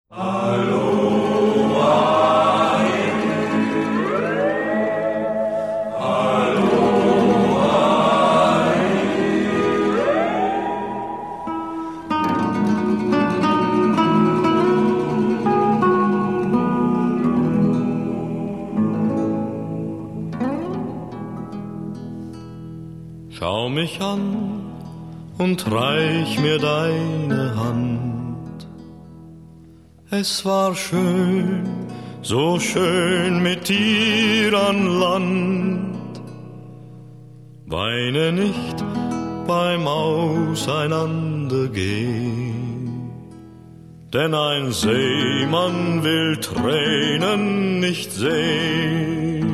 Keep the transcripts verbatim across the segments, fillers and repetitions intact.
Schau mich an und reich mir deine Hand. Es war schön, so schön mit dir an Land. Weine nicht beim Auseinandergehen, denn ein Seemann will Tränen nicht sehen.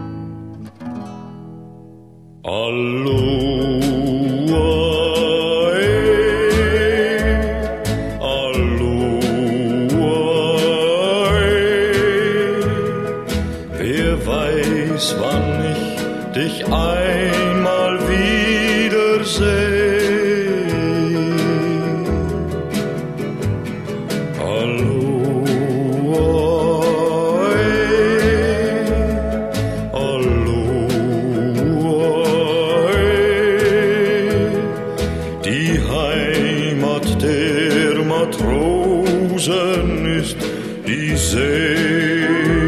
Aloha, aloha, wer weiß, wann ich dich einmal wiedersehe. Matrosen ist die See.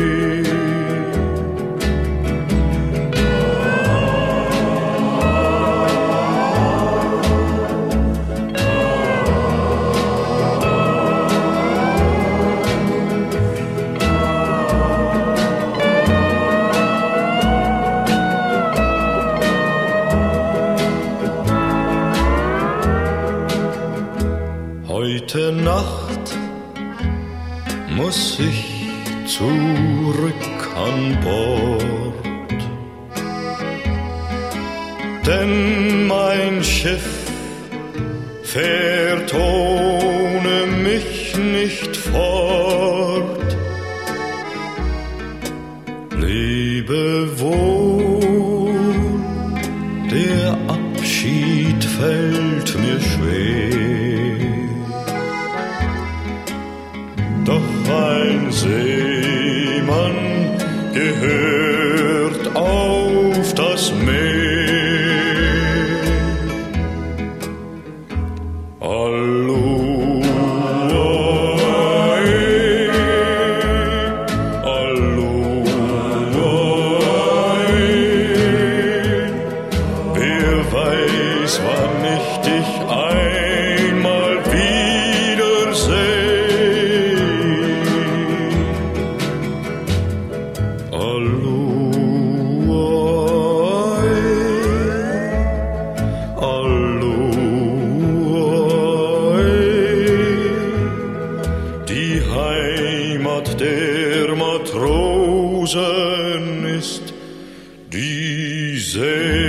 Heute Nacht muss ich zurück an Bord, denn mein Schiff fährt ohne mich nicht fort. Lebe wohl, der Abschied fällt mir schwer. Doch ein Seemann gehört auf das Meer. Aloha, aloha, wer weiß, wann ich dich einmal wiedersehe. Die Heimat der Matrosen ist die See.